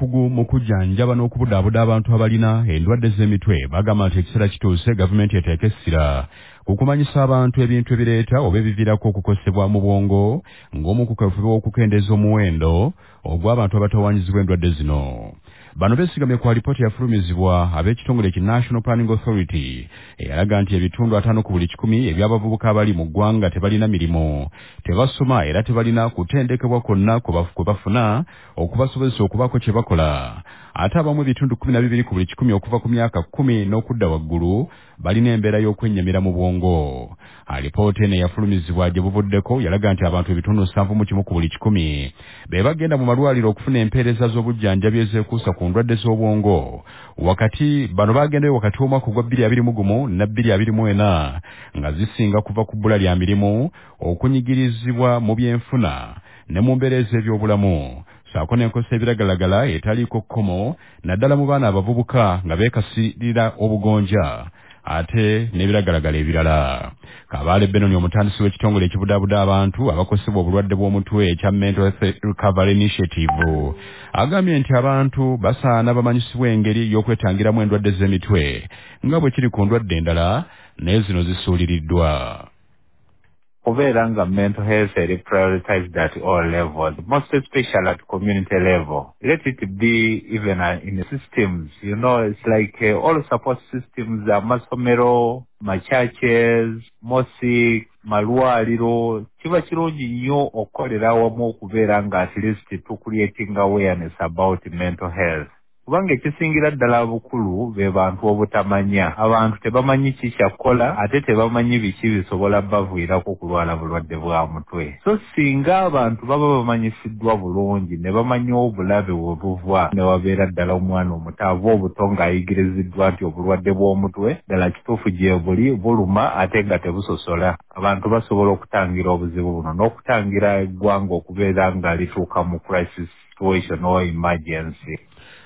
abakugu mu kujjanjaba n'okubudaabuda abantu abalina endwadde z'emitwe bagamba nti ekiseera kituuse gavumenti eteeke essira ku kumanyisa abantu ebintu ebireeta oba ebiviirako okukosebwa mu bwongo ng'omu ku kafubi w'okukendeeza omuwendo ogw'abantu abatawaanyizibwa endwadde zino. Bano beesigamye ku alipoota yafulumizibwa ab'ekitongole ki National Planning Authority eyalaga nti ebitundu 5 ku buli 100 eby'abavubuka abali mu ggwanga tebalina mirimu, tebasoma era tebalina kutendekebwa kwonna kwe bafuna okubasobozesa okubaako kye bakola. Ate abamu ebitundu 12 ku buli 100 okuva ku myaka 10 n'okudda waggulu balina embeera y'okwennyamira mu bwongo. Alipoota eno eyafulumizibwa gye buvuddeko yalaga nti abantu ebitundu 71 ku buli 100 be bagenda mu malwaliro okufuna empeereza z'obujjanjabi ezeekuusa ku ndwadde z'obwongo. Bano bagendayo wakati w'omwaka ogwa 2021 na 2024 nga zisinga kuva ku bbula lya mirimu, okunyigirizibwa mu byenfuna ne mu mbeera ez'ebyobulamu, saako n'enkosa ebiragalagala etaliiko kkomo naddala mu baana abavubuka nga beekasirira obugonja ate n'ebiragalagala ebirala. Kabaale Benoni, omutandisi w'ekitongole ekibudaabuda abantu abakosebwa obulwadde bw'omutwe ekya Mental Health Recovery Initiative agambye nti abantu basaana bamanyisibwa engeri y'okwetangiramu endwadde z'emitwe nga bwe kiri ku ndwadde endala naye zino zisuuliriddwa. Kubeera nga mental health eri prioritized at all levels, most especially at community level. Let it be even in the systems, it's like all support systems, amasomero, churches, mosques, malwaliro, kiba kirungi nnyo okukolera awamu okubeera nga at least to creating awareness about mental health. Kubanga ekisingira ddala abukulu be bantu obutamanya. Abantu tebamanyi kikyakola ate tebamanyi biki bisobola baviirako okulwala bulwadde bwa mutwe. So singa abantu baba bamanyisiddwa bulungi ne bamanya obulabe we buva ne wabeera ddala omwana omuto ava obuto ng'ayigiriziddwa nti obulwadde bw'omutwe ddala kituufu gye buli buluma ate nga tebusosola, abantu basobola okutangira obuzibu buno n'okutangira eggwanga okubeera nga lituuka mu crisis situation or emergency.